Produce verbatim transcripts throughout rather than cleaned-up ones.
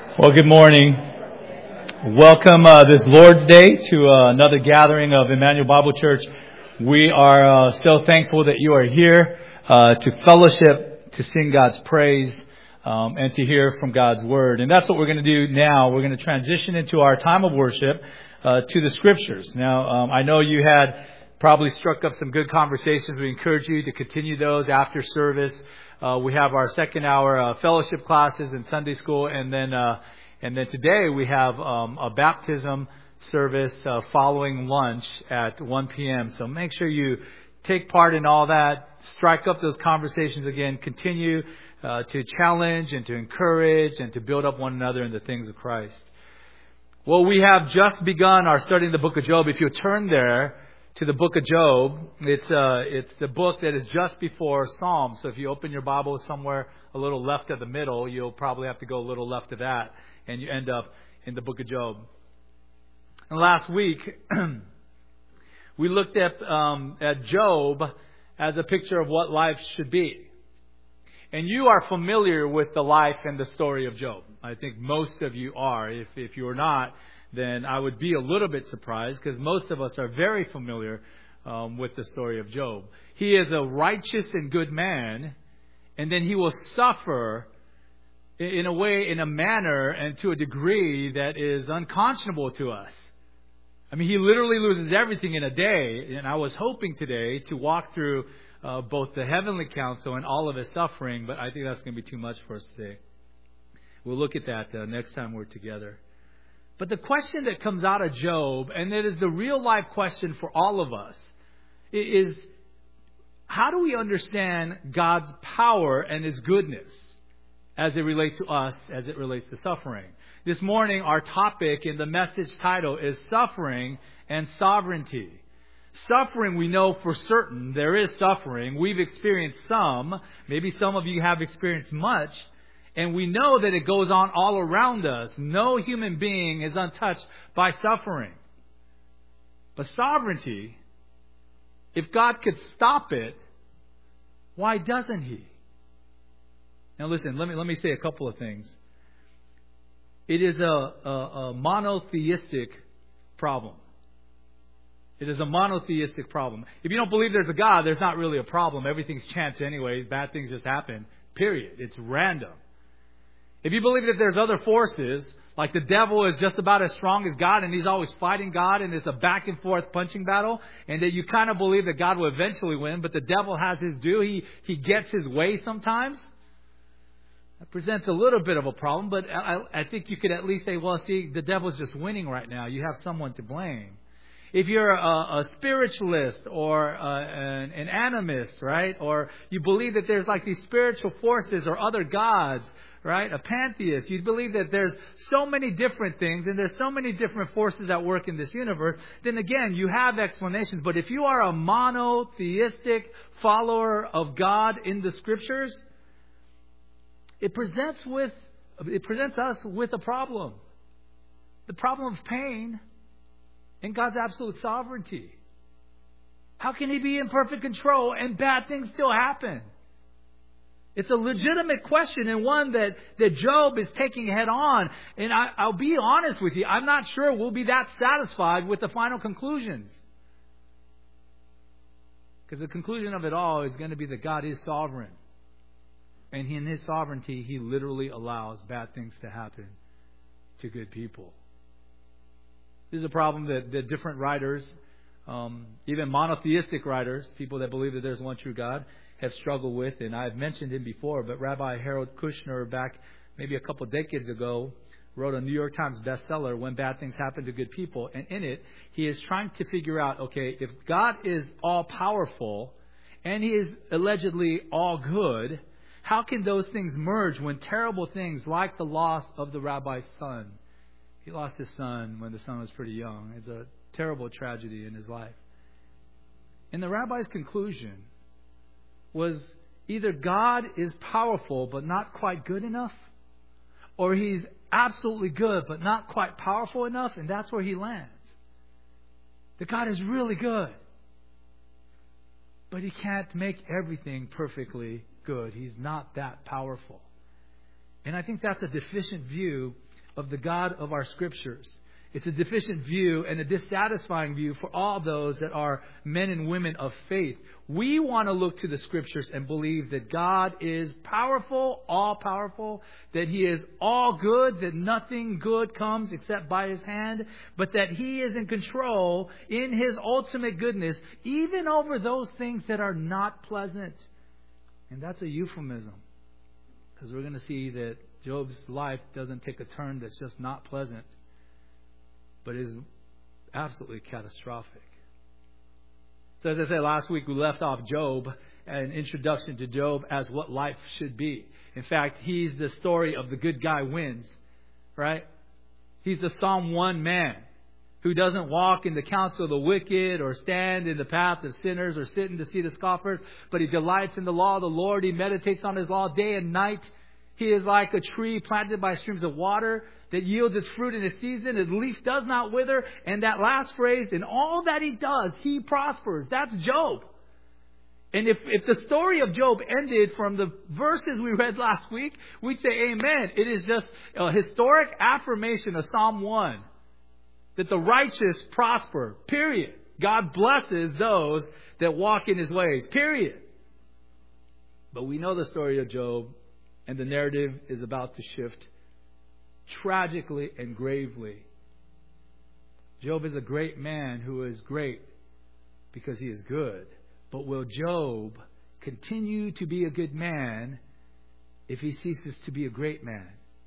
Well, good morning. Welcome uh, this Lord's Day to uh, another gathering of Emmanuel Bible Church. We are uh, so thankful that you are here uh, to fellowship, to sing God's praise, um, and to hear from God's Word. And that's what we're going to do now. We're going to transition into our time of worship uh, to the Scriptures. Now, um, I know you had probably struck up some good conversations. We encourage you to continue those after service. Uh, we have our second hour uh, fellowship classes in Sunday school, and then uh, and then today we have um, a baptism service uh, following lunch at one p.m. So make sure you take part in all that. Strike up those conversations again. Continue uh, to challenge and to encourage and to build up one another in the things of Christ. Well, we have just begun our study in the book of Job. If you turn there to the book of Job, it's uh, it's the book that is just before Psalms. So if you open your Bible somewhere a little left of the middle, you'll probably have to go a little left of that, and you end up in the book of Job. And last week, we looked at um, at Job as a picture of what life should be. And you are familiar with the life and the story of Job. I think most of you are. If if you're not, then I would be a little bit surprised, because most of us are very familiar um, with the story of Job. He is a righteous and good man, and then he will suffer in a way, in a manner, and to a degree that is unconscionable to us. I mean, he literally loses everything in a day, and I was hoping today to walk through uh, both the heavenly counsel and all of his suffering, but I think that's going to be too much for us today. We'll look at that uh, next time we're together. But the question that comes out of Job, and it is the real life question for all of us, is how do we understand God's power and His goodness as it relates to us, as it relates to suffering? This morning, our topic in the message title is Suffering and Sovereignty. Suffering, we know for certain there is suffering. We've experienced some. Maybe some of you have experienced much. And we know that it goes on all around us. No human being is untouched by suffering. But sovereignty, if God could stop it, why doesn't He? Now listen, let me let me say a couple of things. It is a, a, a monotheistic problem. It is a monotheistic problem. If you don't believe there's a God, there's not really a problem. Everything's chance anyways. Bad things just happen. Period. It's random. If you believe that there's other forces, like the devil is just about as strong as God and he's always fighting God and it's a back and forth punching battle, and that you kind of believe that God will eventually win, but the devil has his due, he, he gets his way sometimes, that presents a little bit of a problem, but I, I think you could at least say, well, see, the devil's just winning right now. You have someone to blame. If you're a, a spiritualist or uh, an, an animist, right, or you believe that there's like these spiritual forces or other gods, right, a pantheist, you believe that there's so many different things and there's so many different forces at work in this universe, then again, you have explanations. But if you are a monotheistic follower of God in the Scriptures, it presents with it presents us with a problem. The problem of pain in God's absolute sovereignty. How can He be in perfect control and bad things still happen? It's a legitimate question, and one that, that Job is taking head on. And I, I'll be honest with you, I'm not sure we'll be that satisfied with the final conclusions. Because the conclusion of it all is going to be that God is sovereign. And in His sovereignty, He literally allows bad things to happen to good people. This is a problem that, that different writers, um, even monotheistic writers, people that believe that there's one true God, have struggled with. And I've mentioned him before, but Rabbi Harold Kushner, back maybe a couple decades ago, wrote a New York Times bestseller, When Bad Things Happen to Good People. And in it, he is trying to figure out, okay, if God is all-powerful and He is allegedly all good, how can those things merge when terrible things like the loss of the rabbi's son? He lost his son when the son was pretty young. It's a terrible tragedy in his life. And the rabbi's conclusion was either God is powerful but not quite good enough, or He's absolutely good but not quite powerful enough, and that's where he lands. That God is really good, but He can't make everything perfectly good. He's not that powerful. And I think that's a deficient view of the God of our Scriptures. It's a deficient view and a dissatisfying view for all those that are men and women of faith. We want to look to the Scriptures and believe that God is powerful, all-powerful, that He is all good, that nothing good comes except by His hand, but that He is in control in His ultimate goodness, even over those things that are not pleasant. And that's a euphemism, because we're going to see that Job's life doesn't take a turn that's just not pleasant, but is absolutely catastrophic. So as I said last week, we left off Job, an introduction to Job as what life should be. In fact, he's the story of the good guy wins, right? He's the Psalm one man who doesn't walk in the counsel of the wicked or stand in the path of sinners or sit in the seat of scoffers, but he delights in the law of the Lord. He meditates on His law day and night. He is like a tree planted by streams of water that yields its fruit in its season. Its leaf does not wither. And that last phrase, in all that he does, he prospers. That's Job. And if, if the story of Job ended from the verses we read last week, we'd say amen. It is just a historic affirmation of Psalm one. That the righteous prosper. Period. God blesses those that walk in His ways. Period. But we know the story of Job. And the narrative is about to shift tragically and gravely. Job is a great man who is great because he is good. But will Job continue to be a good man if he ceases to be a great man?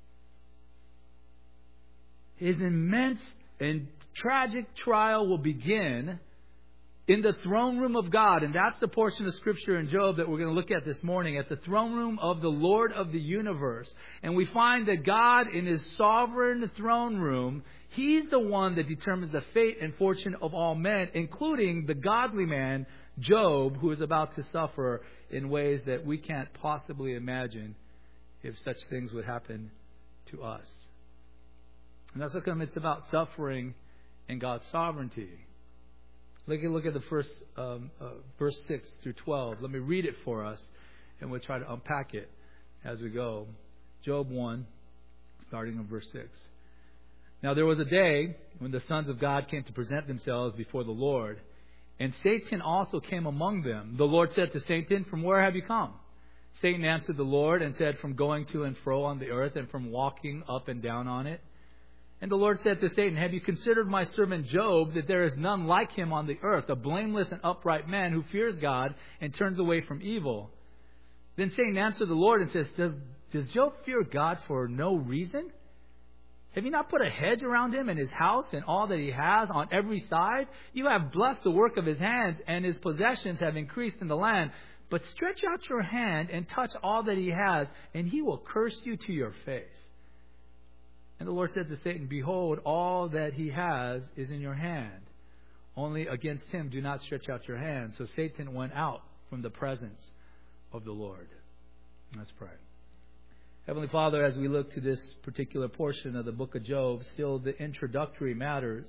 His immense and tragic trial will begin in the throne room of God. And that's the portion of Scripture in Job that we're going to look at this morning. At the throne room of the Lord of the universe. And we find that God, in His sovereign throne room, He's the one that determines the fate and fortune of all men, including the godly man, Job, who is about to suffer in ways that we can't possibly imagine if such things would happen to us. And that's how come it's about suffering and God's sovereignty. Look at, look at the first um, uh, verse six through twelve. Let me read it for us, and we'll try to unpack it as we go. Job one, starting in verse six. Now there was a day when the sons of God came to present themselves before the Lord, and Satan also came among them. The Lord said to Satan, "From where have you come?" Satan answered the Lord and said, "From going to and fro on the earth, and from walking up and down on it." And the Lord said to Satan, "Have you considered my servant Job, that there is none like him on the earth, a blameless and upright man who fears God and turns away from evil?" Then Satan answered the Lord and says, Does, does Job fear God for no reason? Have you not put a hedge around him and his house and all that he has on every side? You have blessed the work of his hands, and his possessions have increased in the land. But stretch out your hand and touch all that he has, and he will curse you to your face. And the Lord said to Satan, "Behold, all that he has is in your hand. Only against him do not stretch out your hand." So Satan went out from the presence of the Lord. Let's pray. Heavenly Father, as we look to this particular portion of the book of Job, still the introductory matters,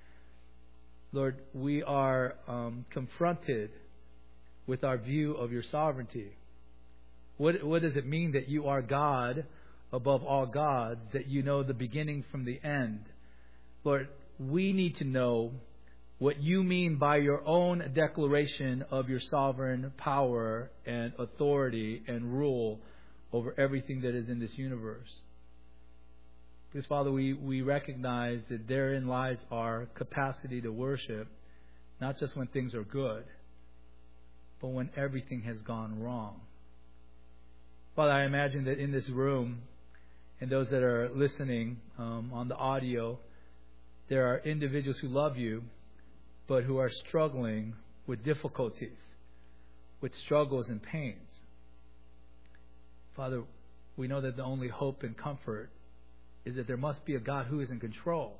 Lord, we are um, confronted with our view of your sovereignty. What, what does it mean that you are God above all gods, that you know the beginning from the end? Lord, we need to know what you mean by your own declaration of your sovereign power and authority and rule over everything that is in this universe. Because, Father, we, we recognize that therein lies our capacity to worship, not just when things are good, but when everything has gone wrong. Father, I imagine that in this room, and those that are listening um, on the audio, there are individuals who love you, but who are struggling with difficulties, with struggles and pains. Father, we know that the only hope and comfort is that there must be a God who is in control.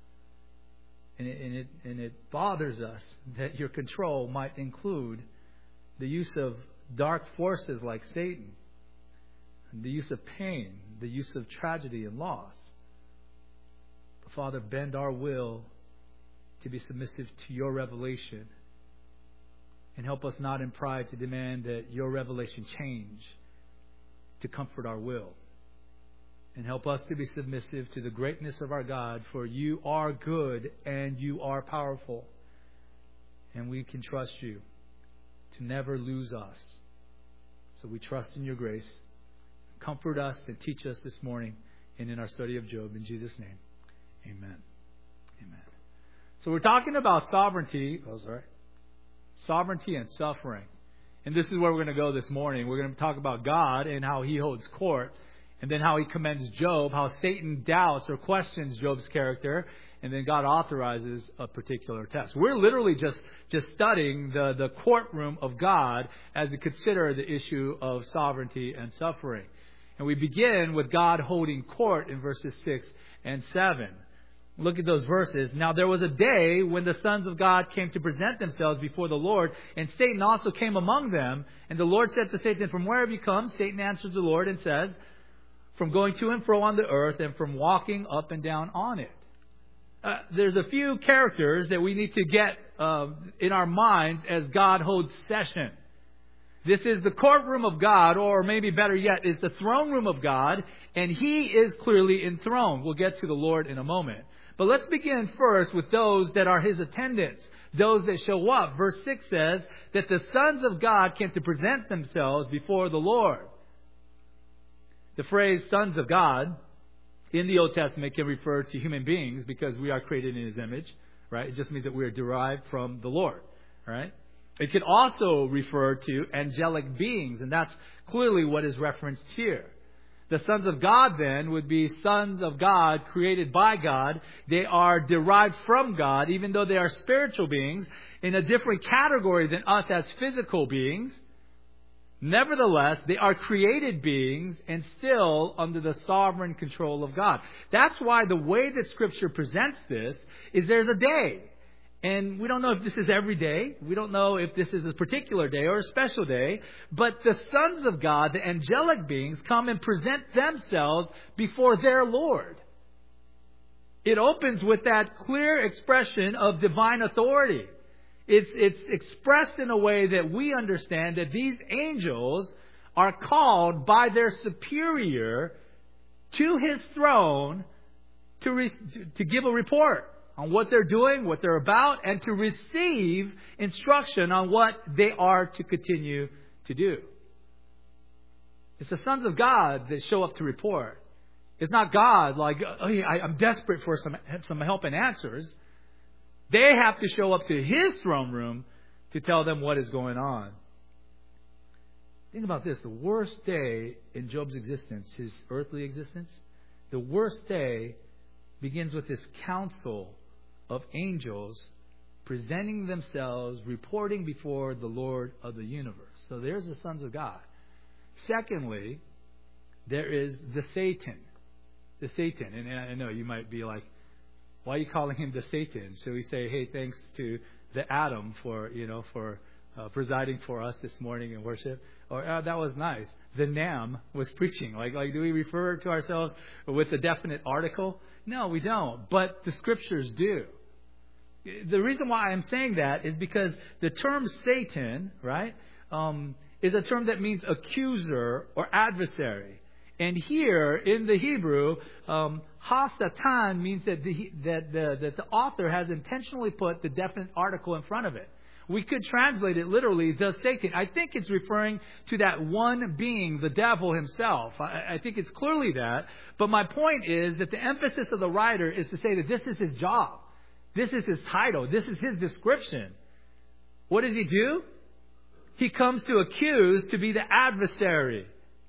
And it, and it, and it bothers us that your control might include the use of dark forces like Satan, the use of pain, the use of tragedy and loss. But Father, bend our will to be submissive to your revelation, and help us not in pride to demand that your revelation change to comfort our will. And help us to be submissive to the greatness of our God, for you are good and you are powerful. And we can trust you to never lose us. So we trust in your grace. Comfort us and teach us this morning and in our study of Job. In Jesus' name, amen. Amen. So we're talking about sovereignty. Oh, sorry. Sovereignty and suffering. And this is where we're going to go this morning. We're going to talk about God and how He holds court. And then how He commends Job, how Satan doubts or questions Job's character, and then God authorizes a particular test. We're literally just, just studying the, the courtroom of God as we consider the issue of sovereignty and suffering. And we begin with God holding court in verses six and seven. Look at those verses. Now there was a day when the sons of God came to present themselves before the Lord, and Satan also came among them. And the Lord said to Satan, "From where have you come?" Satan answers the Lord and says, "From going to and fro on the earth and from walking up and down on it." Uh, there's a few characters that we need to get uh, in our minds as God holds session. This is the courtroom of God, or maybe better yet, is the throne room of God, and He is clearly enthroned. We'll get to the Lord in a moment. But let's begin first with those that are His attendants, those that show up. Verse six says that the sons of God came to present themselves before the Lord. The phrase sons of God in the Old Testament can refer to human beings because we are created in His image, right? It just means that we are derived from the Lord, right? It can also refer to angelic beings, and that's clearly what is referenced here. The sons of God then would be sons of God created by God. They are derived from God, even though they are spiritual beings in a different category than us as physical beings. Nevertheless, they are created beings and still under the sovereign control of God. That's why the way that Scripture presents this is there's a day. And we don't know if this is every day. We don't know if this is a particular day or a special day. But the sons of God, the angelic beings, come and present themselves before their Lord. It opens with that clear expression of divine authority. It's, it's expressed in a way that we understand that these angels are called by their superior to His throne to, re, to, to give a report on what they're doing, what they're about, and to receive instruction on what they are to continue to do. It's the sons of God that show up to report. It's not God like, oh, I, I'm desperate for some, some help and answers. They have to show up to His throne room to tell them what is going on. Think about this. The worst day in Job's existence, his earthly existence, the worst day begins with this council of angels presenting themselves, reporting before the Lord of the universe. So there's the sons of God. Secondly, there is the Satan. The Satan. And I know you might be like, why are you calling him the Satan? Should we say, hey, thanks to the Adam for, you know, for uh, presiding for us this morning in worship? Or uh, that was nice. The Nam was preaching. Like, like, do we refer to ourselves with a definite article? No, we don't. But the Scriptures do. The reason why I'm saying that is because the term Satan, right, um, is a term that means accuser or adversary. And here in the Hebrew, um, ha-satan means that the, that, the, that the author has intentionally put the definite article in front of it. We could translate it literally, the Satan. I think it's referring to that one being, the devil himself. I, I think it's clearly that. But my point is that the emphasis of the writer is to say that this is his job. This is his title. This is his description. What does he do? He comes to accuse, to be the adversary.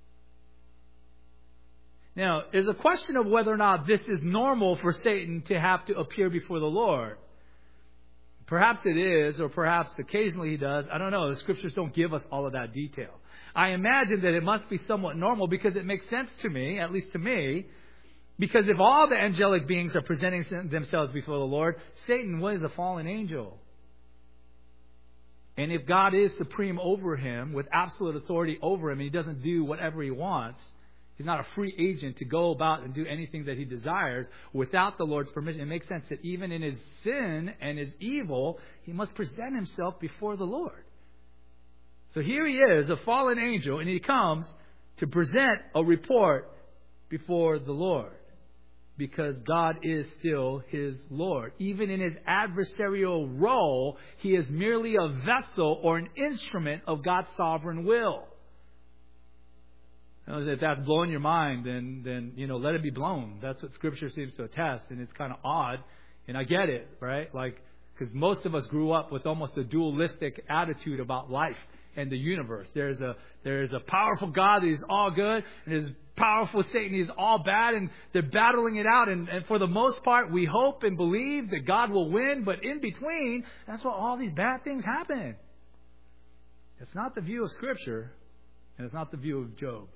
Now, there's a question of whether or not this is normal for Satan to have to appear before the Lord. Perhaps it is, or perhaps occasionally he does. I don't know. The Scriptures don't give us all of that detail. I imagine that it must be somewhat normal because it makes sense to me, at least to me, because if all the angelic beings are presenting themselves before the Lord, Satan was a fallen angel. And if God is supreme over him, with absolute authority over him, and he doesn't do whatever he wants, he's not a free agent to go about and do anything that he desires without the Lord's permission. It makes sense that even in his sin and his evil, he must present himself before the Lord. So here he is, a fallen angel, and he comes to present a report before the Lord. Because God is still his Lord. Even in his adversarial role, he is merely a vessel or an instrument of God's sovereign will. If that's blowing your mind, then, then you know, let it be blown. That's what Scripture seems to attest. And it's kind of odd. And I get it, right? Like, because most of us grew up with almost a dualistic attitude about life and the universe. There's a there's a powerful God that is all good, and there's powerful Satan, he's all bad, and they're battling it out. And, and for the most part, we hope and believe that God will win. But in between, that's why all these bad things happen. It's not the view of Scripture, and it's not the view of Job.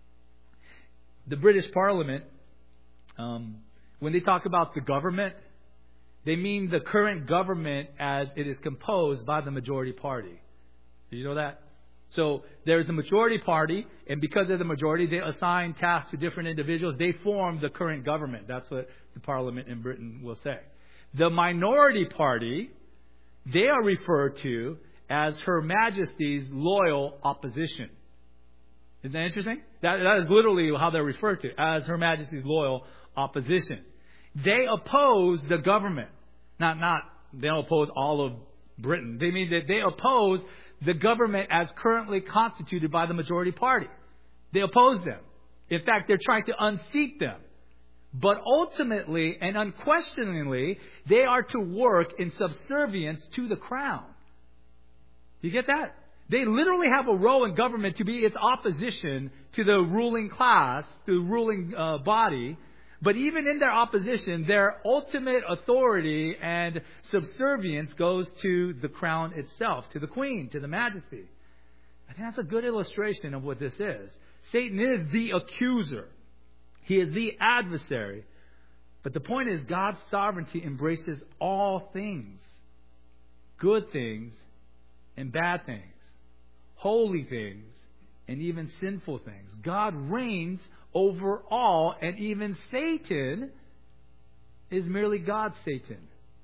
The British Parliament, um, when they talk about the government, they mean the current government as it is composed by the majority party. Did you know that? So there's the majority party, and because of the majority, they assign tasks to different individuals. They form the current government. That's what the Parliament in Britain will say. The minority party, they are referred to as Her Majesty's loyal opposition. Isn't that interesting? That, that is literally how they're referred to, as Her Majesty's loyal opposition. They oppose the government. Not, not, they don't oppose all of Britain. They mean that they oppose the government as currently constituted by the majority party. They oppose them. In fact, they're trying to unseat them. But ultimately and unquestioningly, they are to work in subservience to the crown. Do you get that? They literally have a role in government to be its opposition to the ruling class, the ruling uh, body. But even in their opposition, their ultimate authority and subservience goes to the crown itself, to the Queen, to the Majesty. I think that's a good illustration of what this is. Satan is the accuser. He is the adversary. But the point is, God's sovereignty embraces all things. Good things and bad things. Holy things and even sinful things. God reigns over all, and even Satan is merely God's Satan.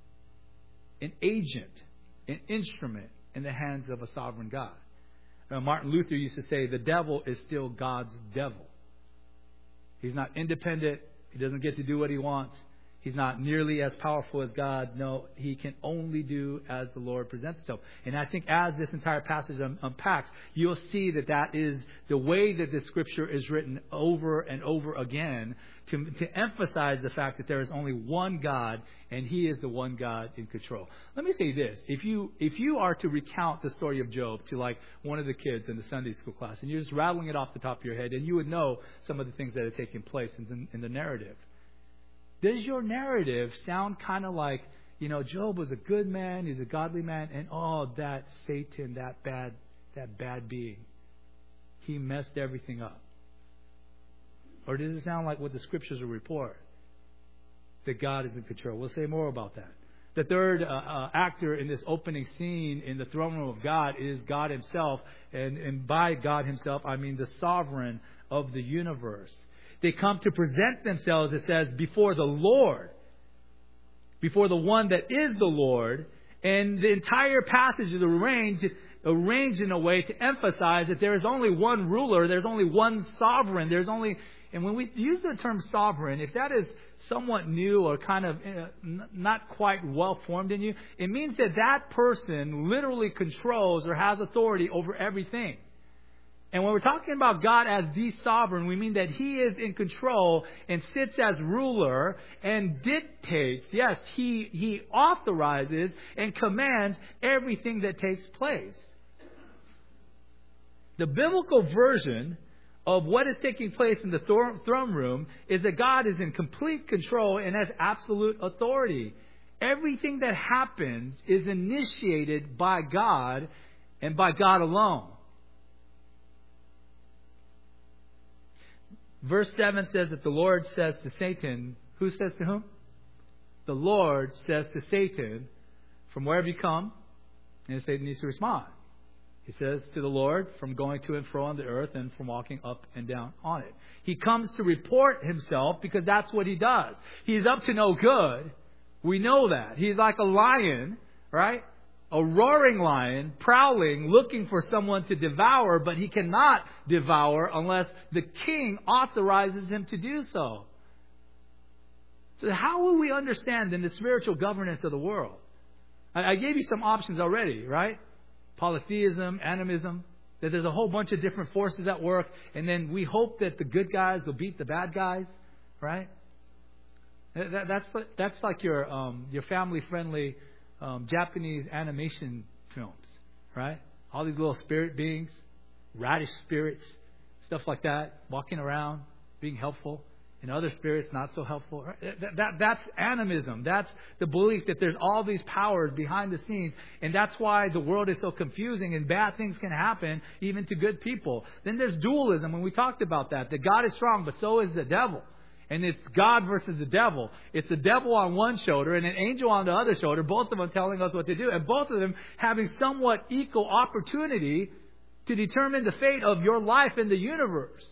An agent, an instrument in the hands of a sovereign God. Now, Martin Luther used to say the devil is still God's devil. He's not independent. He doesn't get to do what he wants. He's not nearly as powerful as God. No, he can only do as the Lord presents himself. And I think as this entire passage un- unpacks, you'll see that that is the way that the Scripture is written over and over again to, to emphasize the fact that there is only one God, and He is the one God in control. Let me say this. If you if you are to recount the story of Job to like one of the kids in the Sunday school class, and you're just rattling it off the top of your head, and you would know some of the things that are taking place in the, in the narrative. Does your narrative sound kind of like, you know, Job was a good man, he's a godly man, and oh, that Satan, that bad, that bad being, he messed everything up? Or does it sound like what the Scriptures will report, that God is in control? We'll say more about that. The third uh, uh, actor in this opening scene in the throne room of God is God Himself, and, and by God Himself, I mean the sovereign of the universe. They come to present themselves, it says, before the Lord. Before the one that is the Lord. And the entire passage is arranged, arranged in a way to emphasize that there is only one ruler. There's only one sovereign. There's only... And when we use the term sovereign, if that is somewhat new or kind of uh, n- not quite well formed in you, it means that that person literally controls or has authority over everything. And when we're talking about God as the sovereign, we mean that He is in control and sits as ruler and dictates. Yes, He, he authorizes and commands everything that takes place. The biblical version of what is taking place in the throne room is that God is in complete control and has absolute authority. Everything that happens is initiated by God and by God alone. Verse seven says that the Lord says to Satan, who says to whom? The Lord says to Satan, from where have you come? And Satan needs to respond. He says to the Lord, from going to and fro on the earth and from walking up and down on it. He comes to report himself because that's what he does. He's up to no good. We know that. He's like a lion, right? A roaring lion, prowling, looking for someone to devour, but he cannot devour unless the king authorizes him to do so. So how will we understand then the spiritual governance of the world? I, I gave you some options already, right? Polytheism, animism, that there's a whole bunch of different forces at work, and then we hope that the good guys will beat the bad guys, right? That, that's that's like your um, your family-friendly um, Japanese animation films, right? All these little spirit beings, radish spirits, stuff like that, walking around, being helpful, and other spirits not so helpful. Right? That, that that's animism. That's the belief that there's all these powers behind the scenes, and that's why the world is so confusing and bad things can happen even to good people. Then there's dualism, and we talked about that. That God is strong, but so is the devil. And it's God versus the devil. It's the devil on one shoulder and an angel on the other shoulder, both of them telling us what to do, and both of them having somewhat equal opportunity to determine the fate of your life in the universe.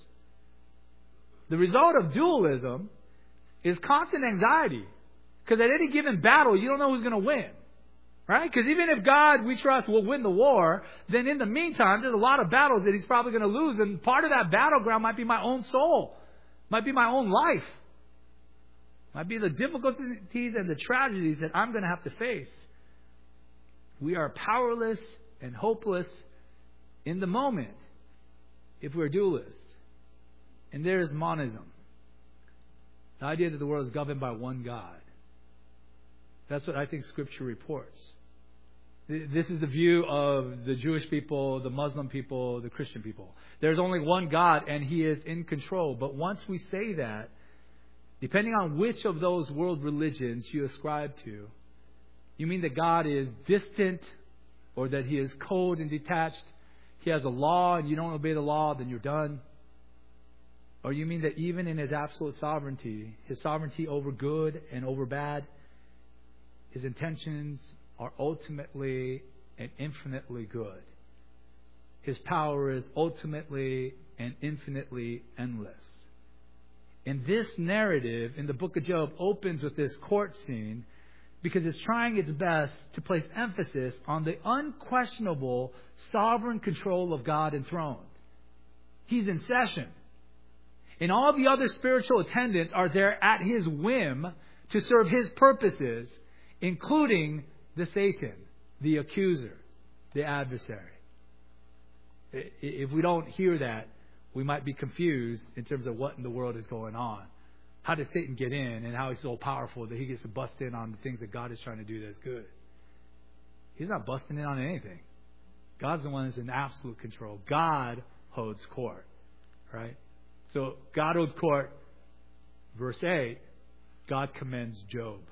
The result of dualism is constant anxiety. Because at any given battle, you don't know who's going to win. Right? Because even if God, we trust, will win the war, then in the meantime, there's a lot of battles that He's probably going to lose. And part of that battleground might be my own soul. Might be my own life. Might be the difficulties and the tragedies that I'm going to have to face. We are powerless and hopeless in the moment if we're dualists. And there is monism. The idea that the world is governed by one God. That's what I think Scripture reports. This is the view of the Jewish people, the Muslim people, the Christian people. There's only one God and He is in control. But once we say that, depending on which of those world religions you ascribe to, you mean that God is distant or that He is cold and detached. He has a law and you don't obey the law, then you're done. Or you mean that even in His absolute sovereignty, His sovereignty over good and over bad, His intentions are ultimately and infinitely good. His power is ultimately and infinitely endless. And this narrative in the book of Job opens with this court scene because it's trying its best to place emphasis on the unquestionable sovereign control of God enthroned. He's in session. And all the other spiritual attendants are there at His whim to serve His purposes, including the Satan, the accuser, the adversary. If we don't hear that, we might be confused in terms of what in the world is going on. How does Satan get in and how he's so powerful that he gets to bust in on the things that God is trying to do that's good? He's not busting in on anything. God's the one that's in absolute control. God holds court. Right? So God holds court. Verse eight, God commends Job.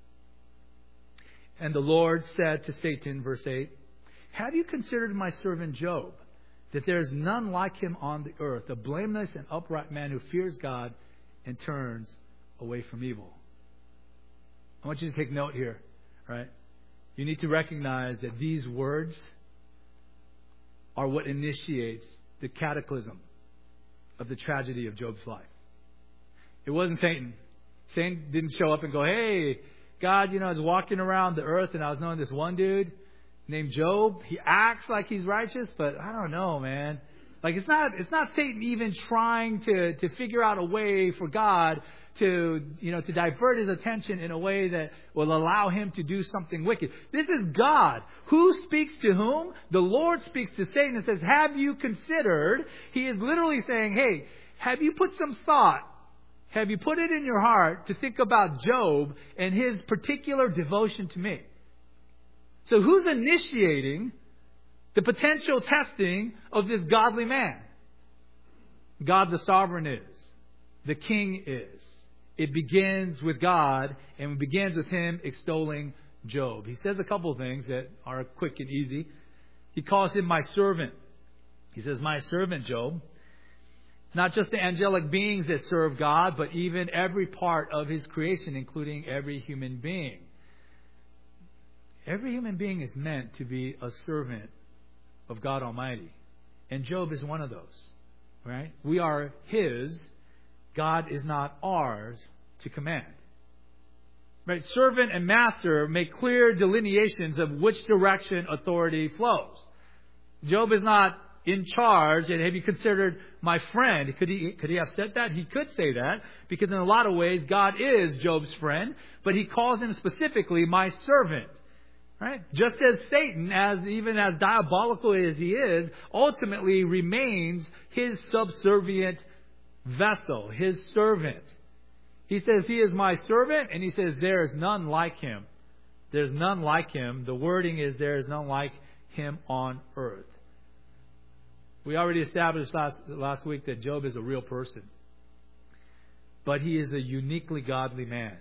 And the Lord said to Satan, verse eight, have you considered my servant Job, that there is none like him on the earth, a blameless and upright man who fears God and turns away from evil? I want you to take note here, right? You need to recognize that these words are what initiates the cataclysm of the tragedy of Job's life. It wasn't Satan. Satan didn't show up and go, hey, God, you know, I was walking around the earth and I was knowing this one dude named Job. He acts like he's righteous, but I don't know, man. Like it's not, it's not Satan even trying to, to figure out a way for God to, you know, to divert his attention in a way that will allow him to do something wicked. This is God. Who speaks to whom? The Lord speaks to Satan and says, have you considered? He is literally saying, hey, have you put some thought? Have you put it in your heart to think about Job and his particular devotion to me? So who's initiating the potential testing of this godly man? God the sovereign is. The King is. It begins with God and it begins with Him extolling Job. He says a couple of things that are quick and easy. He calls him my servant. He says, my servant Job. Not just the angelic beings that serve God, but even every part of His creation, including every human being. Every human being is meant to be a servant of God Almighty. And Job is one of those. Right? We are His. God is not ours to command. Right? Servant and master make clear delineations of which direction authority flows. Job is not in charge, and have you considered my friend? Could he, could he have said that? He could say that, because in a lot of ways, God is Job's friend, but he calls him specifically my servant. Right? Just as Satan, as even as diabolical as he is, ultimately remains his subservient vessel, his servant. He says, he is my servant, and he says, there is none like him. There's none like him. The wording is, there is none like him on earth. We already established last, last week that Job is a real person. But he is a uniquely godly man.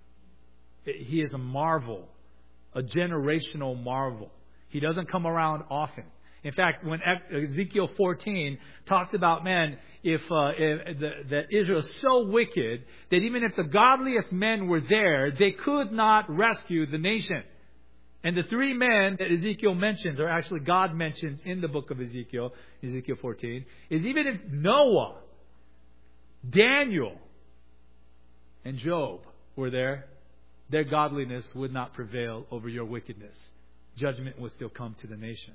He is a marvel, a generational marvel. He doesn't come around often. In fact, when Ezekiel fourteen talks about, man, if, uh, if the, that Israel is so wicked that even if the godliest men were there, they could not rescue the nation. And the three men that Ezekiel mentions, or actually God mentions in the book of Ezekiel, Ezekiel fourteen, is even if Noah, Daniel, and Job were there, their godliness would not prevail over your wickedness. Judgment would still come to the nation.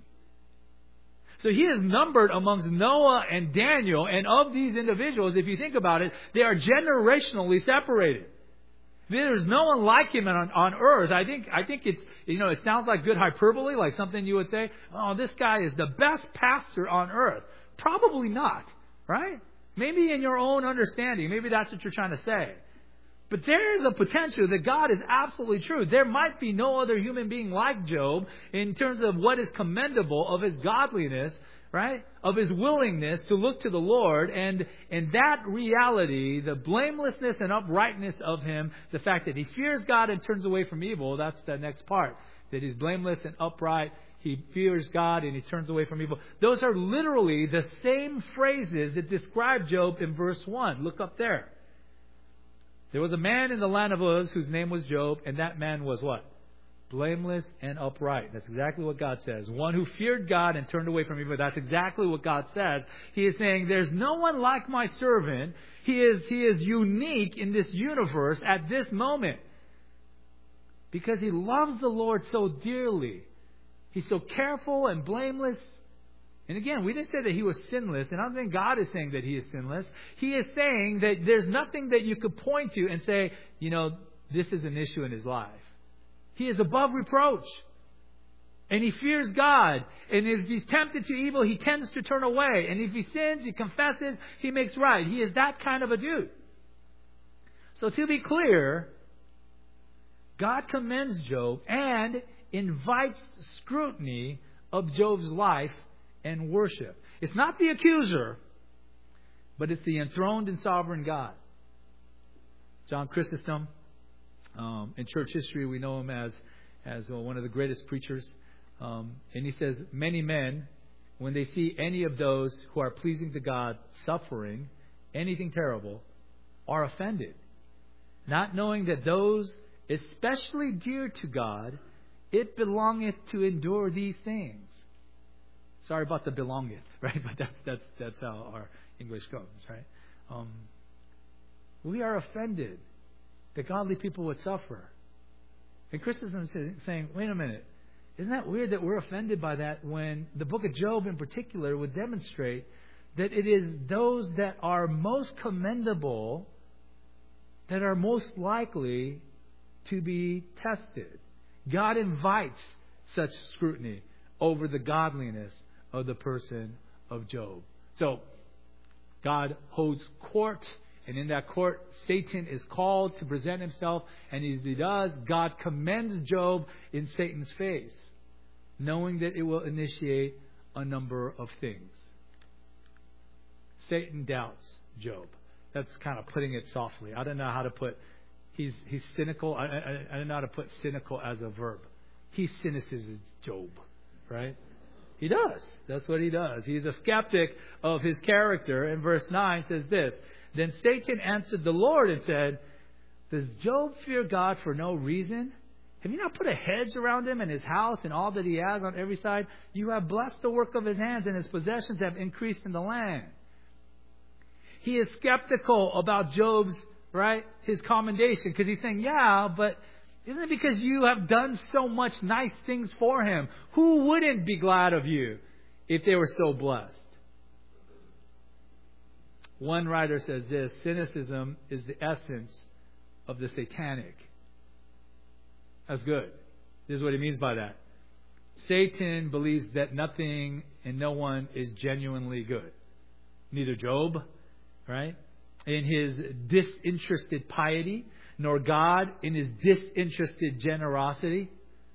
So he is numbered amongst Noah and Daniel, and of these individuals, if you think about it, they are generationally separated. There's no one like him on, on earth. I think I think it's, you know, it sounds like good hyperbole, like something you would say, oh, this guy is the best pastor on earth. Probably not, right? Maybe in your own understanding, maybe that's what you're trying to say. But there is a potential that God is absolutely true. There might be no other human being like Job in terms of what is commendable of his godliness, right? Of his willingness to look to the Lord, and, and that reality, the blamelessness and uprightness of him, the fact that he fears God and turns away from evil, that's the next part. That he's blameless and upright, he fears God and he turns away from evil. Those are literally the same phrases that describe Job in verse one. Look up there. There was a man in the land of Uz whose name was Job, and that man was what? Blameless and upright. That's exactly what God says. One who feared God and turned away from evil. That's exactly what God says. He is saying, there's no one like my servant. He is, he is unique in this universe at this moment. Because he loves the Lord so dearly. He's so careful and blameless. And again, we didn't say that he was sinless, and I don't think God is saying that he is sinless. He is saying that there's nothing that you could point to and say, you know, this is an issue in his life. He is above reproach. And he fears God. And if he's tempted to evil, he tends to turn away. And if he sins, he confesses, he makes right. He is that kind of a dude. So to be clear, God commends Job and invites scrutiny of Job's life and worship. It's not the accuser, but it's the enthroned and sovereign God. John Chrysostom, um, in church history, we know him as as uh, one of the greatest preachers. Um, and he says, many men, when they see any of those who are pleasing to God suffering anything terrible, are offended, not knowing that those especially dear to God, it belongeth to endure these things. Sorry about the belongeth, right? But that's that's that's how our English goes, right? Um, we are offended that godly people would suffer. And Christendom is saying, wait a minute, isn't that weird that we're offended by that when the book of Job in particular would demonstrate that it is those that are most commendable that are most likely to be tested. God invites such scrutiny over the godliness of the person of Job. So, God holds court, and in that court, Satan is called to present himself, and as he does, God commends Job in Satan's face, knowing that it will initiate a number of things. Satan doubts Job. That's kind of putting it softly. I don't know how to put, he's he's cynical. I, I, I don't know how to put cynical as a verb. He cynicizes Job, right? He does. That's what he does. He's a skeptic of his character. And verse nine says this, then Satan answered the Lord and said, does Job fear God for no reason? Have you not put a hedge around him and his house and all that he has on every side? You have blessed the work of his hands, and his possessions have increased in the land. He is skeptical about Job's, right, his commendation, because he's saying, yeah, but Isn't it because you have done so much nice things for him? Who wouldn't be glad of you if they were so blessed? One writer says this: cynicism is the essence of the satanic. That's good. This is what he means by that. Satan believes that nothing and no one is genuinely good. Neither Job, right, in his disinterested piety, nor God in his disinterested generosity.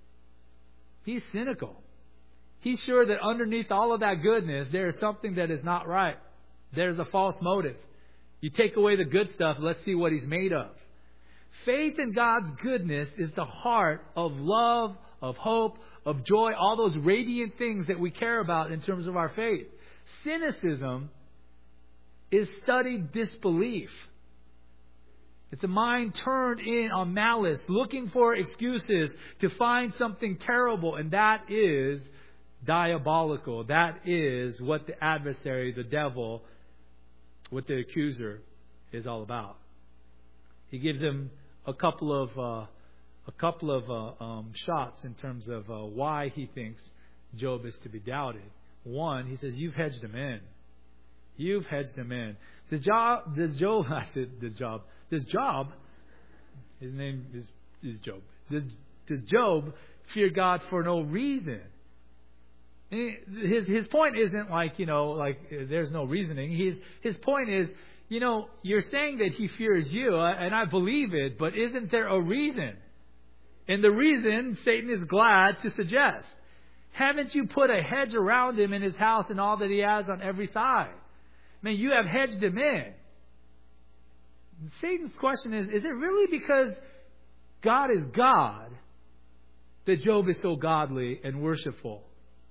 He's cynical. He's sure that underneath all of that goodness, there is something that is not right. There's a false motive. You take away the good stuff, let's see what he's made of. Faith in God's goodness is the heart of love, of hope, of joy, all those radiant things that we care about in terms of our faith. Cynicism is studied disbelief. It's a mind turned in on malice, looking for excuses to find something terrible, and that is diabolical. That is what the adversary, the devil, what the accuser is all about. He gives him a couple of uh, a couple of uh, um, shots in terms of uh, why he thinks Job is to be doubted. One, he says, "You've hedged him in. You've hedged him in." Does Job? Does Job? I said, "Does Job? Does Job?" His name is, is Job. Does Does Job fear God for no reason? His his point isn't like, you know, like there's no reasoning. His his point is, you know, you're saying that he fears you, and I believe it, but isn't there a reason? And the reason Satan is glad to suggest. Haven't you put a hedge around him in his house and all that he has on every side? I mean, you have hedged him in. Satan's question is, is it really because God is God that Job is so godly and worshipful?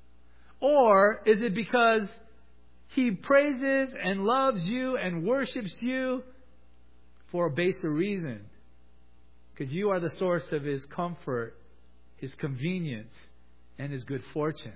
Or is it because he praises and loves you and worships you for a baser reason? Because you are the source of his comfort, his convenience, and his good fortune.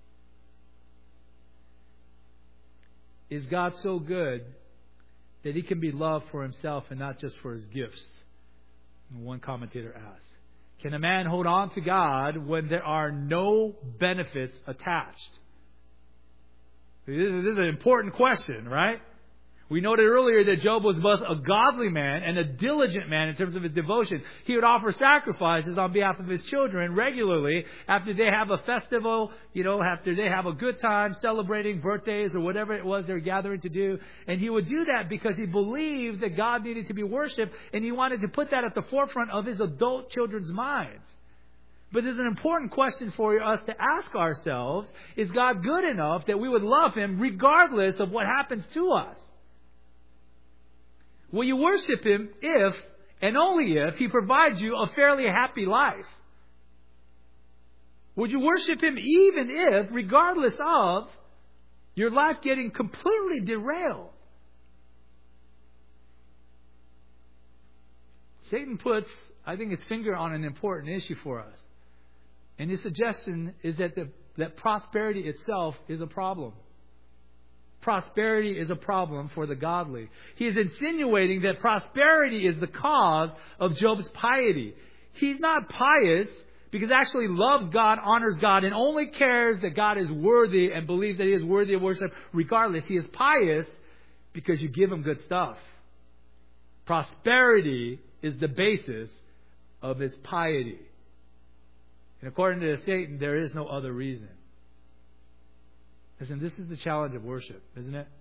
Is God so good that he can be loved for himself and not just for his gifts? And one commentator asks, can a man hold on to God when there are no benefits attached? This is, this is an important question, right? We noted earlier that Job was both a godly man and a diligent man in terms of his devotion. He would offer sacrifices on behalf of his children regularly after they have a festival, you know, after they have a good time celebrating birthdays or whatever it was they're gathering to do. And he would do that because he believed that God needed to be worshipped, and he wanted to put that at the forefront of his adult children's minds. But there's an important question for us to ask ourselves. Is God good enough that we would love him regardless of what happens to us? Will you worship him if, and only if, he provides you a fairly happy life? Would you worship him even if, regardless of, your life getting completely derailed? Satan puts, I think, his finger on an important issue for us. And his suggestion is that the, that prosperity itself is a problem. Prosperity is a problem for the godly. He is insinuating that prosperity is the cause of Job's piety. He's not pious because he actually loves God, honors God, and only cares that God is worthy and believes that he is worthy of worship regardless. He is pious because you give him good stuff. Prosperity is the basis of his piety. And according to Satan, there is no other reason. Listen, this is the challenge of worship, isn't it?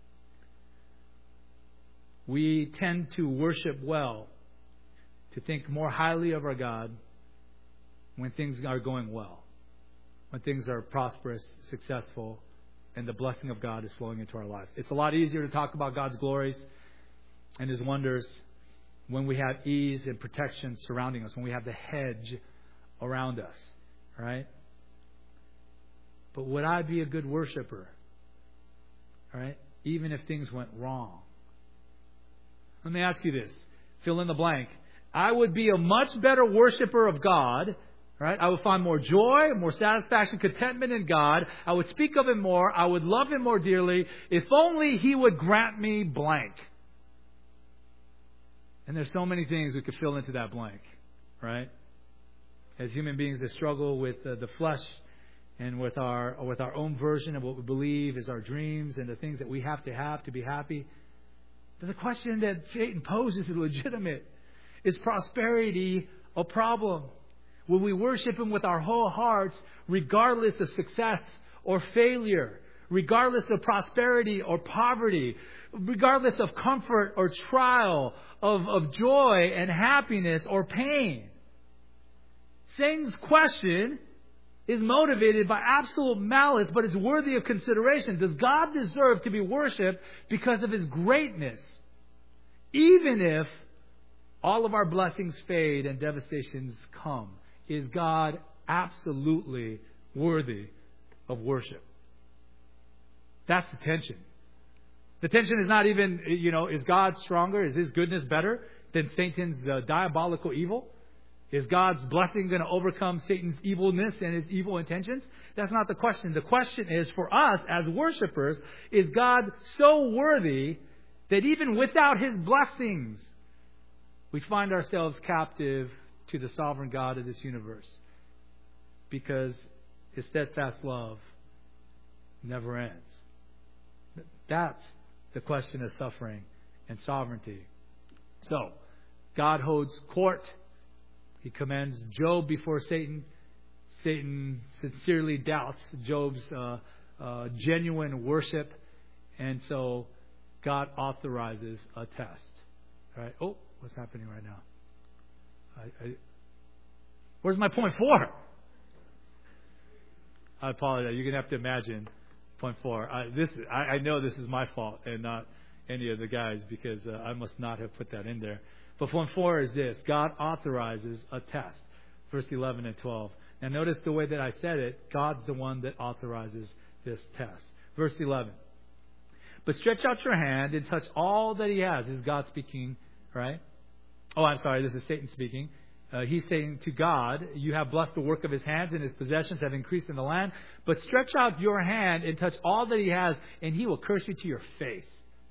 We tend to worship well, to think more highly of our God when things are going well, when things are prosperous, successful, and the blessing of God is flowing into our lives. It's a lot easier to talk about God's glories and his wonders when we have ease and protection surrounding us, when we have the hedge around us, right? But would I be a good worshiper? All right? Even if things went wrong. Let me ask you this. Fill in the blank. I would be a much better worshiper of God. Right? I would find more joy, more satisfaction, contentment in God. I would speak of him more. I would love him more dearly. If only he would grant me blank. And there's so many things we could fill into that blank. Right? as human beings that struggle with uh, the flesh and with our with our own version of what we believe is our dreams and the things that we have to have to be happy. But the question that Satan poses is legitimate. Is prosperity a problem? Will we worship Him with our whole hearts, regardless of success or failure, regardless of prosperity or poverty, regardless of comfort or trial, of, of joy and happiness or pain? Satan's question is motivated by absolute malice, but it's worthy of consideration. Does God deserve to be worshipped because of His greatness, even if all of our blessings fade and devastations come? Is God absolutely worthy of worship? That's the tension. The tension is not even, you know, is God stronger? Is His goodness better than Satan's uh, diabolical evil? Is God's blessing going to overcome Satan's evilness and his evil intentions? That's not the question. The question is, for us as worshipers, is God so worthy that even without His blessings, we find ourselves captive to the sovereign God of this universe, because His steadfast love never ends? That's the question of suffering and sovereignty. So, God holds court. He commends Job before Satan. Satan sincerely doubts Job's uh, uh, genuine worship. And so, God authorizes a test. All right. Oh, what's happening right now? I, I, where's my point four? I apologize. You're going to have to imagine point four. I, this, I, I know this is my fault and not any of the guys, because uh, I must not have put that in there. But point four is this: God authorizes a test. Verse eleven and twelve. Now notice the way that I said it. God's the one that authorizes this test. Verse eleven. But stretch out your hand and touch all that He has. This is God speaking, right? Oh, I'm sorry. This is Satan speaking. Uh, he's saying to God, you have blessed the work of His hands, and His possessions have increased in the land. But stretch out your hand and touch all that He has, and He will curse you to your face.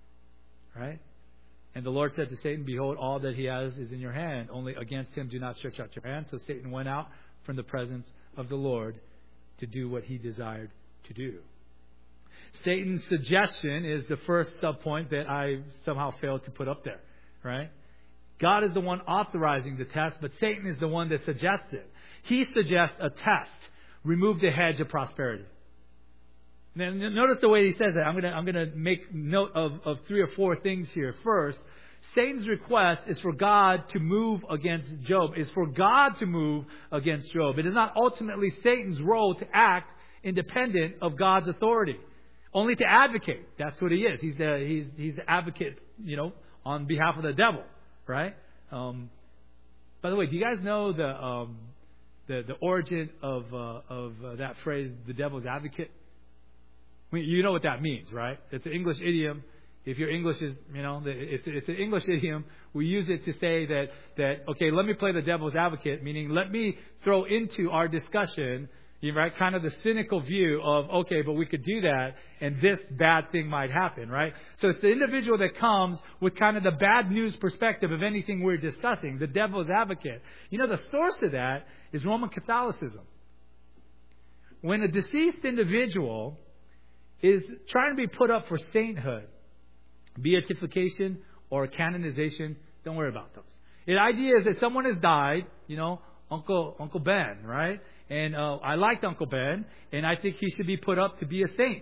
Right? And the Lord said to Satan, behold, all that He has is in your hand. Only against him do not stretch out your hand. So Satan went out from the presence of the Lord to do what he desired to do. Satan's suggestion is the first subpoint that I somehow failed to put up there. Right? God is the one authorizing the test, but Satan is the one that suggests it. He suggests a test. Remove the hedge of prosperity. Now, notice the way he says that. I'm going to I'm going to make note of, of three or four things here. First, Satan's request is for God to move against Job. Is for God to move against Job. It is not ultimately Satan's role to act independent of God's authority, only to advocate. That's what he is. He's the he's he's the advocate, you know, on behalf of the devil. Right? Um, by the way, do you guys know the um, the, the origin of uh, of uh, that phrase, the devil's advocate? I mean, you know what that means, right? It's an English idiom. If your English is, you know, it's it's an English idiom. We use it to say that that okay, let me play the devil's advocate, meaning let me throw into our discussion, right, kind of the cynical view of, okay, but we could do that and this bad thing might happen, right? So it's the individual that comes with kind of the bad news perspective of anything we're discussing, the devil's advocate. You know, the source of that is Roman Catholicism. When a deceased individual is trying to be put up for sainthood, beatification or canonization, don't worry about those. The idea is that someone has died, you know, Uncle Uncle Ben, right? And uh, I liked Uncle Ben, and I think he should be put up to be a saint.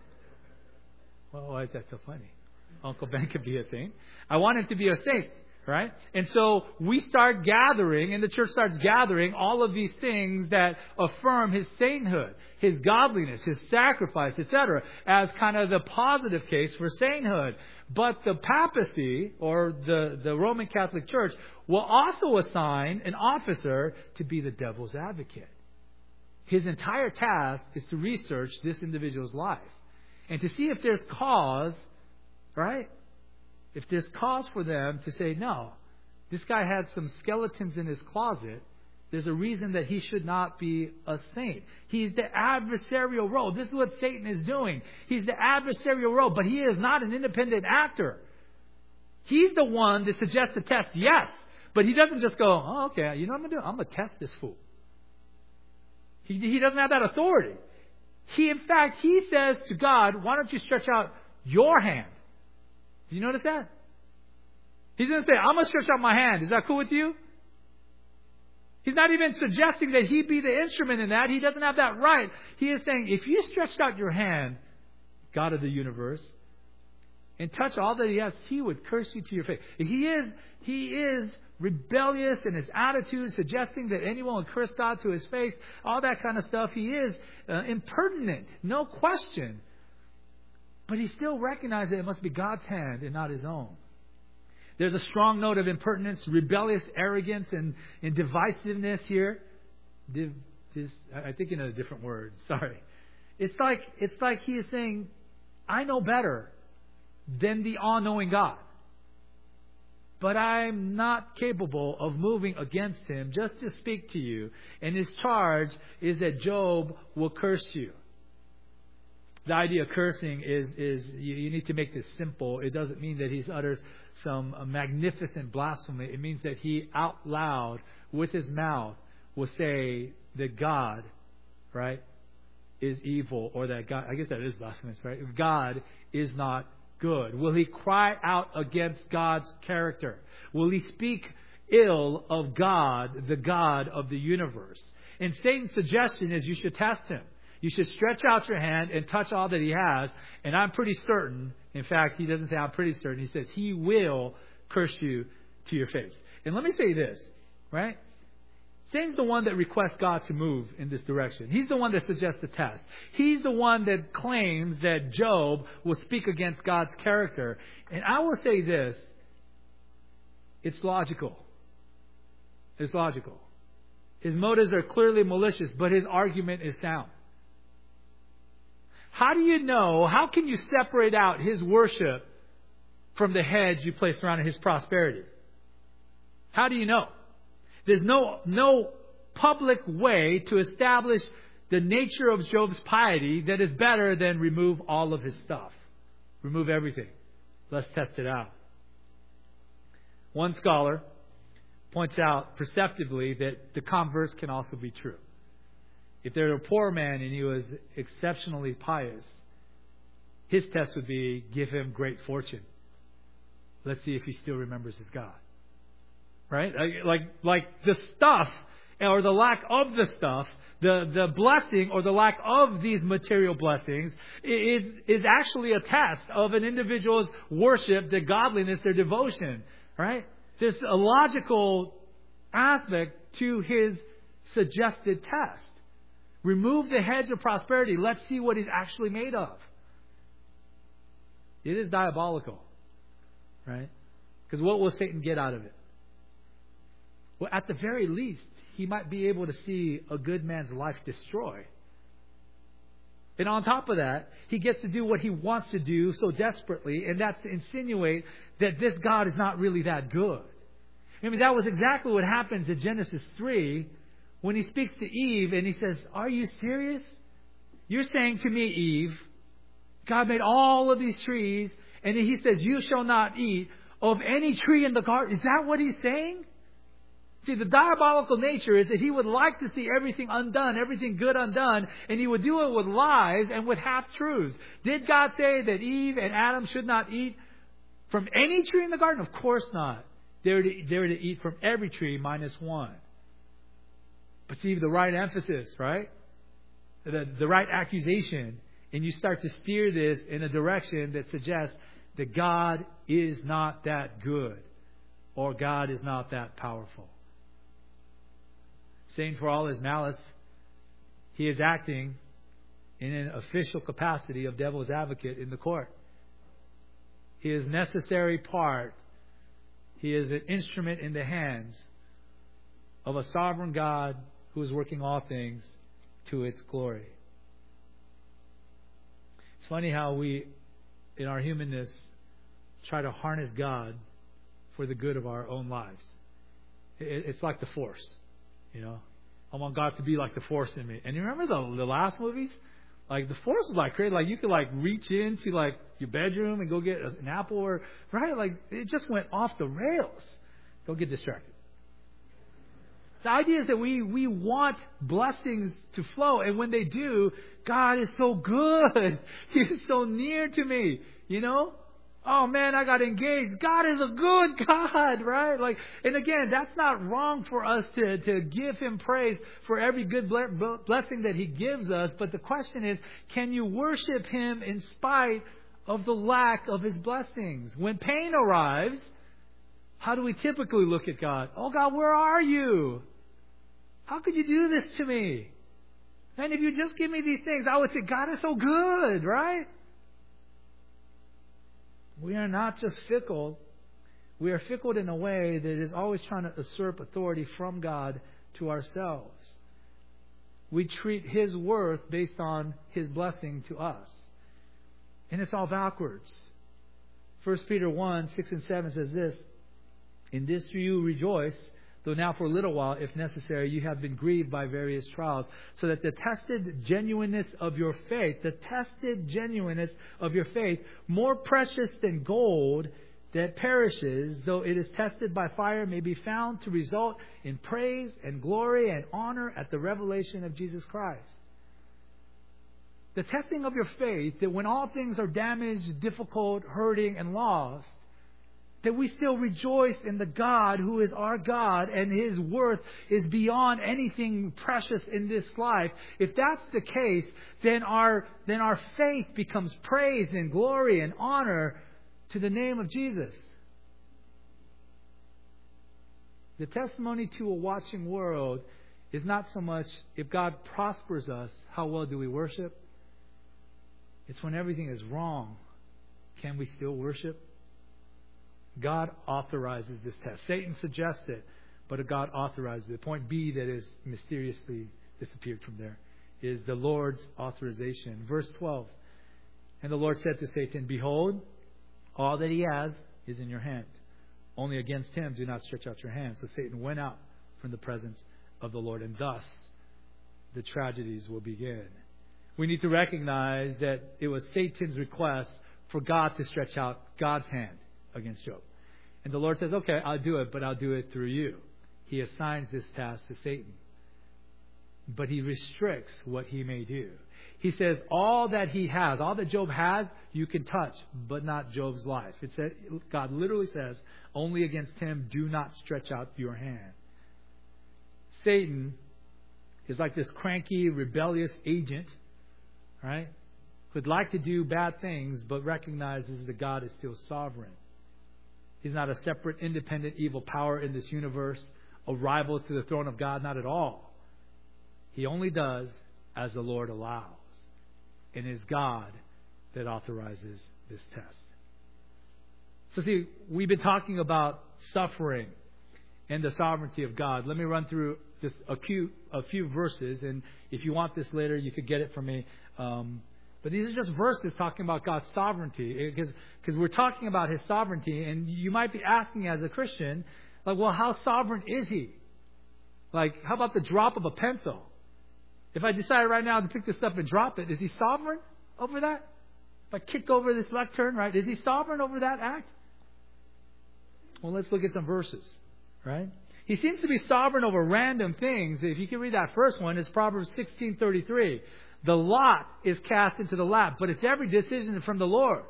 Well, why is that so funny? Uncle Ben could be a saint. I want him to be a saint, right? And so we start gathering, and the church starts gathering all of these things that affirm his sainthood, his godliness, his sacrifice, et cetera, as kind of the positive case for sainthood. But the papacy, or the, the Roman Catholic Church, will also assign an officer to be the devil's advocate. His entire task is to research this individual's life and to see if there's cause, right? If there's cause for them to say, no, this guy had some skeletons in his closet. There's a reason that he should not be a saint. He's the adversarial role. This is what Satan is doing. He's the adversarial role, but he is not an independent actor. He's the one that suggests the test, yes. But he doesn't just go, oh, okay, you know what I'm going to do? I'm going to test this fool. He, he doesn't have that authority. He, in fact, he says to God, why don't you stretch out your hand? Did you notice that? He doesn't say, I'm going to stretch out my hand. Is that cool with you? He's not even suggesting that he be the instrument in that. He doesn't have that right. He is saying, if you stretched out your hand, God of the universe, and touch all that he has, he would curse you to your face. He is, he is rebellious in his attitude, suggesting that anyone would curse God to his face, all that kind of stuff. He is uh, impertinent, no question. But he still recognizes that it must be God's hand and not his own. There's a strong note of impertinence, rebellious arrogance, and, and divisiveness here. Div, this, I think in a different word. Sorry. It's like it's like he is saying, I know better than the all-knowing God. But I'm not capable of moving against him just to speak to you. And his charge is that Job will curse you. The idea of cursing is, is you, you need to make this simple. It doesn't mean that he utters some magnificent blasphemy. It means that he out loud, with his mouth, will say that God, right, is evil, or that God, I guess that is blasphemous, right? God is not good. Will he cry out against God's character? Will he speak ill of God, the God of the universe? And Satan's suggestion is you should test him. You should stretch out your hand and touch all that he has. And I'm pretty certain, in fact, he doesn't say I'm pretty certain. He says he will curse you to your face. And let me say this, right? Satan's the one that requests God to move in this direction. He's the one that suggests the test. He's the one that claims that Job will speak against God's character. And I will say this, it's logical. It's logical. His motives are clearly malicious, but his argument is sound. How do you know, how can you separate out his worship from the hedge you place around his prosperity? How do you know? There's no, no public way to establish the nature of Job's piety that is better than remove all of his stuff. Remove everything. Let's test it out. One scholar points out perceptively that the converse can also be true. If there were a poor man and he was exceptionally pious, his test would be give him great fortune. Let's see if he still remembers his God. Right? Like, like the stuff or the lack of the stuff, the, the blessing or the lack of these material blessings is, is actually a test of an individual's worship, their godliness, their devotion. Right? There's a logical aspect to his suggested test. Remove the hedge of prosperity. Let's see what he's actually made of. It is diabolical. Right? Because what will Satan get out of it? Well, at the very least, he might be able to see a good man's life destroyed. And on top of that, he gets to do what he wants to do so desperately, and that's to insinuate that this God is not really that good. I mean, that was exactly what happens in Genesis three when he speaks to Eve and he says, are you serious? You're saying to me, Eve, God made all of these trees, and then he says, you shall not eat of any tree in the garden. Is that what he's saying? See, the diabolical nature is that he would like to see everything undone, everything good undone, and he would do it with lies and with half-truths. Did God say that Eve and Adam should not eat from any tree in the garden? Of course not. They were to, they were to eat from every tree minus one. But see, the right emphasis, right? The, the right accusation. And you start to steer this in a direction that suggests that God is not that good. Or God is not that powerful. Satan, for all his malice, he is acting in an official capacity of devil's advocate in the court. He is a necessary part. He is an instrument in the hands of a sovereign God who is working all things to its glory. It's funny how we, in our humanness, try to harness God for the good of our own lives. It's like the Force, you know. I want God to be like the Force in me. And you remember the the last movies? Like the Force was like crazy. Like you could like reach into like your bedroom and go get an apple, or right? Like it just went off the rails. Don't get distracted. The idea is that we, we want blessings to flow. And when they do, God is so good. He's so near to me. You know? Oh man, I got engaged. God is a good God, right? Like, and again, that's not wrong for us to, to give Him praise for every good blessing that He gives us. But the question is, can you worship Him in spite of the lack of His blessings? When pain arrives, how do we typically look at God? Oh God, where are you? How could you do this to me? And if you just give me these things, I would say, God is so good, right? We are not just fickle. We are fickle in a way that is always trying to usurp authority from God to ourselves. We treat His worth based on His blessing to us. And it's all backwards. First Peter one, six and seven says this, in this you rejoice, though now for a little while, if necessary, you have been grieved by various trials, so that the tested genuineness of your faith, the tested genuineness of your faith, more precious than gold that perishes, though it is tested by fire, may be found to result in praise and glory and honor at the revelation of Jesus Christ. The testing of your faith, that when all things are damaged, difficult, hurting, and lost, that we still rejoice in the God who is our God, and His worth is beyond anything precious in this life. If that's the case, then our then our faith becomes praise and glory and honor to the name of Jesus. The testimony to a watching world is not so much if God prospers us, how well do we worship? It's when everything is wrong, can we still worship? God authorizes this test. Satan suggests it, but God authorizes it. Point B that is mysteriously disappeared from there is the Lord's authorization. Verse twelve. And the Lord said to Satan, behold, all that he has is in your hand. Only against him do not stretch out your hand. So Satan went out from the presence of the Lord, and thus the tragedies will begin. We need to recognize that it was Satan's request for God to stretch out God's hand against Job. And the Lord says, okay, I'll do it, but I'll do it through you. He assigns this task to Satan. But He restricts what he may do. He says all that he has, all that Job has, you can touch, but not Job's life. It said, God literally says, only against him do not stretch out your hand. Satan is like this cranky, rebellious agent, right? Who'd like to do bad things, but recognizes that God is still sovereign. He's not a separate, independent, evil power in this universe, a rival to the throne of God, not at all. He only does as the Lord allows. And it is God that authorizes this test. So see, we've been talking about suffering and the sovereignty of God. Let me run through just a few, a few verses. And if you want this later, you could get it from me. Um, But these are just verses talking about God's sovereignty, because because we're talking about His sovereignty, and you might be asking as a Christian, like, well, how sovereign is He? Like, how about the drop of a pencil? If I decide right now to pick this up and drop it, is He sovereign over that? If I kick over this lectern, right, is He sovereign over that act? Well, let's look at some verses, right? He seems to be sovereign over random things. If you can read that first one, it's Proverbs sixteen thirty-three. The lot is cast into the lap, but it's every decision from the Lord.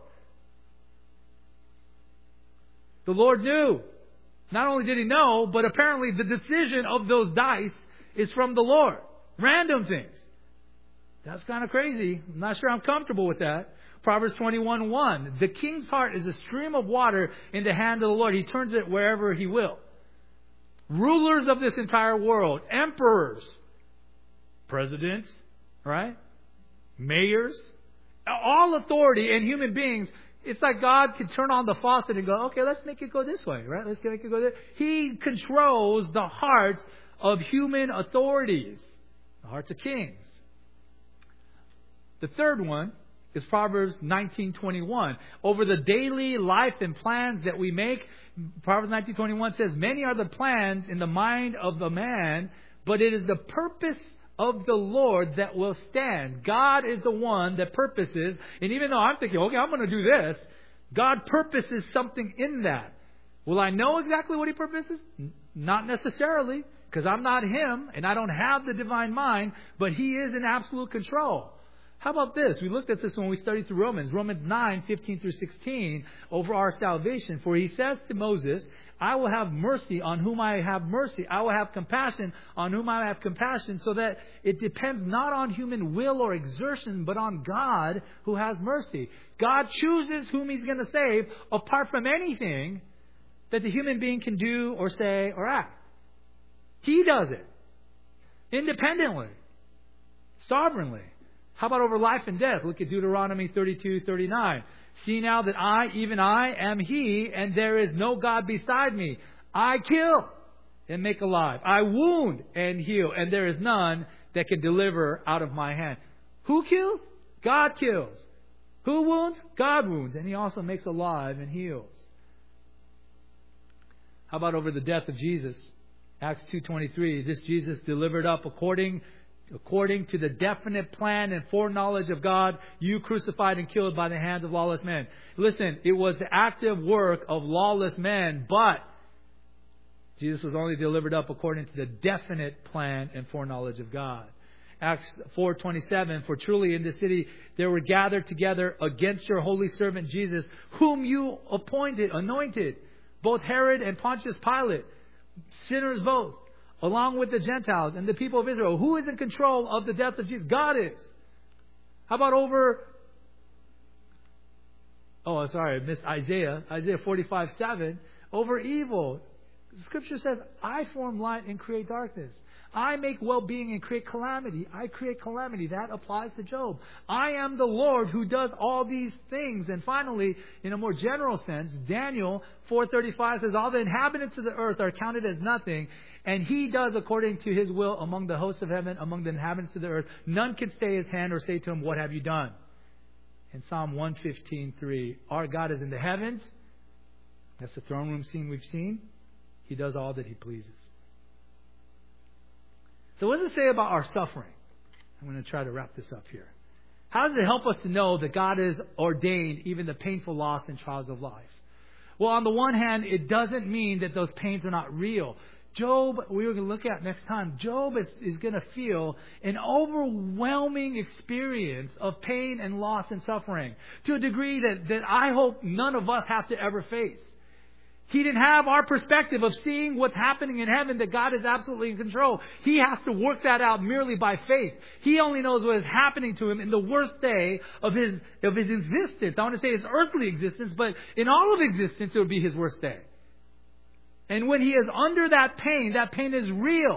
The Lord knew. Not only did He know, but apparently the decision of those dice is from the Lord. Random things. That's kind of crazy. I'm not sure I'm comfortable with that. Proverbs twenty-one one. The king's heart is a stream of water in the hand of the Lord. He turns it wherever He will. Rulers of this entire world, emperors, presidents, right? Mayors, all authority and human beings. It's like God can turn on the faucet and go, okay, let's make it go this way, right? Let's make it go this. He controls the hearts of human authorities, the hearts of kings. The third one is Proverbs nineteen twenty-one. Over the daily life and plans that we make, Proverbs nineteen twenty-one says, many are the plans in the mind of the man, but it is the purpose of the Lord that will stand. God is the one that purposes. And even though I'm thinking, okay, I'm going to do this, God purposes something in that. Will I know exactly what He purposes? Not necessarily, Because I'm not Him, and I don't have the divine mind, but He is in absolute control. How about this? We looked at this when we studied through Romans. Romans nine, fifteen through sixteen, over our salvation. For He says to Moses, I will have mercy on whom I have mercy. I will have compassion on whom I have compassion, so that it depends not on human will or exertion, but on God who has mercy. God chooses whom He's going to save apart from anything that the human being can do or say or act. He does it independently, sovereignly. How about over life and death? Look at Deuteronomy thirty-two, thirty-nine. See now that I, even I, am He, and there is no God beside me. I kill and make alive. I wound and heal, and there is none that can deliver out of my hand. Who kills? God kills. Who wounds? God wounds. And He also makes alive and heals. How about over the death of Jesus? Acts two twenty-three. This Jesus delivered up according According to the definite plan and foreknowledge of God, you crucified and killed by the hands of lawless men. Listen, it was the active work of lawless men, but Jesus was only delivered up according to the definite plan and foreknowledge of God. Acts four twenty-seven, for truly in this city there were gathered together against your holy servant Jesus, whom you appointed, anointed, both Herod and Pontius Pilate, sinners both, along with the Gentiles and the people of Israel. Who is in control of the death of Jesus? God is. How about over... Oh, sorry, I missed Isaiah. Isaiah forty-five, seven. Over evil. The Scripture says, I form light and create darkness. I make well-being and create calamity. I create calamity. That applies to Job. I am the Lord who does all these things. And finally, in a more general sense, Daniel four thirty-five says, all the inhabitants of the earth are counted as nothing, and He does according to His will among the hosts of heaven, among the inhabitants of the earth. None can stay His hand or say to Him, what have you done? In Psalm one fifteen, three, our God is in the heavens. That's the throne room scene we've seen. He does all that He pleases. So what does it say about our suffering? I'm going to try to wrap this up here. How does it help us to know that God has ordained even the painful loss and trials of life? Well, on the one hand, it doesn't mean that those pains are not real. Job, we were going to look at next time, Job is, is going to feel an overwhelming experience of pain and loss and suffering to a degree that, that I hope none of us have to ever face. He didn't have our perspective of seeing what's happening in heaven, that God is absolutely in control. He has to work that out merely by faith. He only knows what is happening to him in the worst day of his, of his existence. I want to say his earthly existence, but in all of existence, it would be his worst day. And when he is under that pain, that pain is real.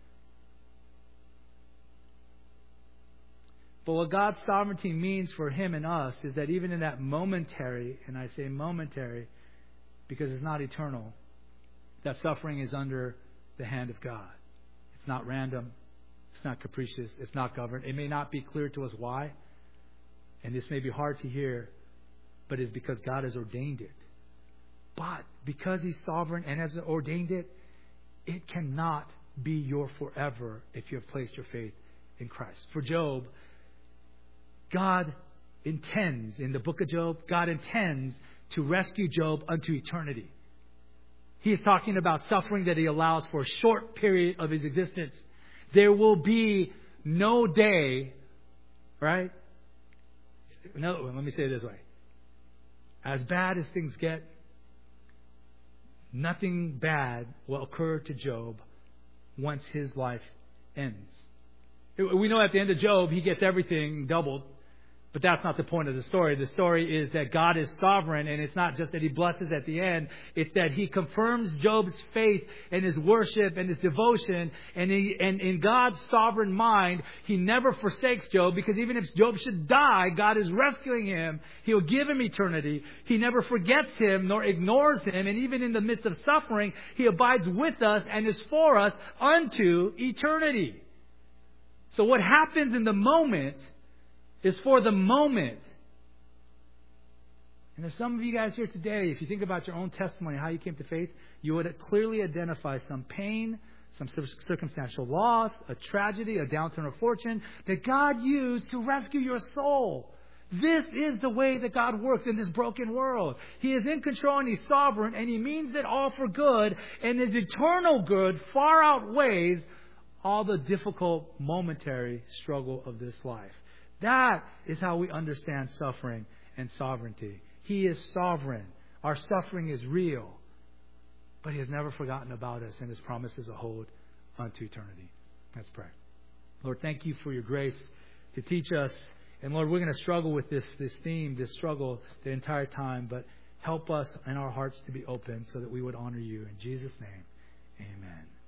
But what God's sovereignty means for him and us is that even in that momentary, and I say momentary because it's not eternal, that suffering is under the hand of God. It's not random. It's not capricious. It's not governed. It may not be clear to us why. And this may be hard to hear, but it's because God has ordained it. But because He's sovereign and has ordained it, it cannot be your forever if you have placed your faith in Christ. For Job, God intends, in the book of Job, God intends to rescue Job unto eternity. He is talking about suffering that He allows for a short period of his existence. There will be no day, right? No, let me say it this way. As bad as things get, nothing bad will occur to Job once his life ends. We know at the end of Job, he gets everything doubled. But that's not the point of the story. The story is that God is sovereign, and it's not just that He blesses at the end. It's that He confirms Job's faith and his worship and his devotion. And, he, and in God's sovereign mind, He never forsakes Job, because even if Job should die, God is rescuing him. He'll give him eternity. He never forgets him nor ignores him. And even in the midst of suffering, He abides with us and is for us unto eternity. So what happens in the moment is for the moment. And there's some of you guys here today, if you think about your own testimony, how you came to faith, you would clearly identify some pain, some circumstantial loss, a tragedy, a downturn of fortune that God used to rescue your soul. This is the way that God works in this broken world. He is in control and He's sovereign, and He means it all for good, and His eternal good far outweighs all the difficult momentary struggle of this life. That is how we understand suffering and sovereignty. He is sovereign. Our suffering is real. But He has never forgotten about us, and His promises hold unto eternity. Let's pray. Lord, thank You for Your grace to teach us. And Lord, we're going to struggle with this, this theme, this struggle the entire time. But help us and our hearts to be open so that we would honor You. In Jesus' name, amen.